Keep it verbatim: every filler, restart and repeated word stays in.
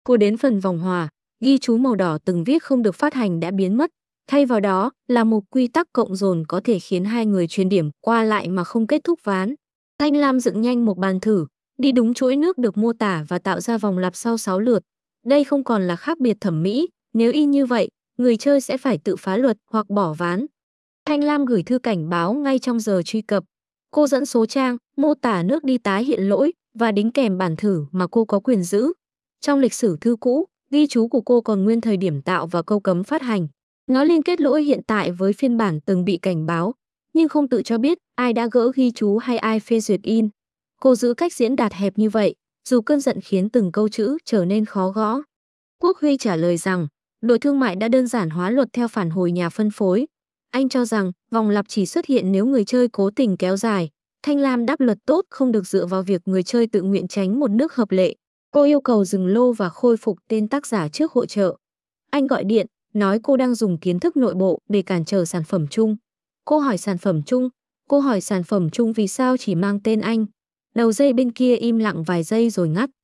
Cô đến phần vòng hòa, ghi chú màu đỏ từng viết không được phát hành đã biến mất. Thay vào đó là một quy tắc cộng dồn có thể khiến hai người truyền điểm qua lại mà không kết thúc ván. Thanh Lam dựng nhanh một bàn thử, đi đúng chuỗi nước được mô tả và tạo ra vòng lặp sau sáu lượt. Đây không còn là khác biệt thẩm mỹ, nếu y như vậy, người chơi sẽ phải tự phá luật hoặc bỏ ván. Thanh Lam gửi thư cảnh báo ngay trong giờ truy cập. Cô dẫn số trang, mô tả nước đi tái hiện lỗi và đính kèm bản thử mà cô có quyền giữ. Trong lịch sử thư cũ, ghi chú của cô còn nguyên thời điểm tạo và câu cấm phát hành. Nó liên kết lỗi hiện tại với phiên bản từng bị cảnh báo, nhưng không tự cho biết ai đã gỡ ghi chú hay ai phê duyệt in. Cô giữ cách diễn đạt hẹp như vậy, dù cơn giận khiến từng câu chữ trở nên khó gõ. Quốc Huy trả lời rằng, đội thương mại đã đơn giản hóa luật theo phản hồi nhà phân phối. Anh cho rằng vòng lặp chỉ xuất hiện nếu người chơi cố tình kéo dài. Thanh Lam đáp luật tốt không được dựa vào việc người chơi tự nguyện tránh một nước hợp lệ. Cô yêu cầu dừng lô và khôi phục tên tác giả trước hội chợ. Anh gọi điện, nói cô đang dùng kiến thức nội bộ để cản trở sản phẩm chung. Cô hỏi sản phẩm chung, cô hỏi sản phẩm chung vì sao chỉ mang tên anh. Đầu dây bên kia im lặng vài giây rồi ngắt.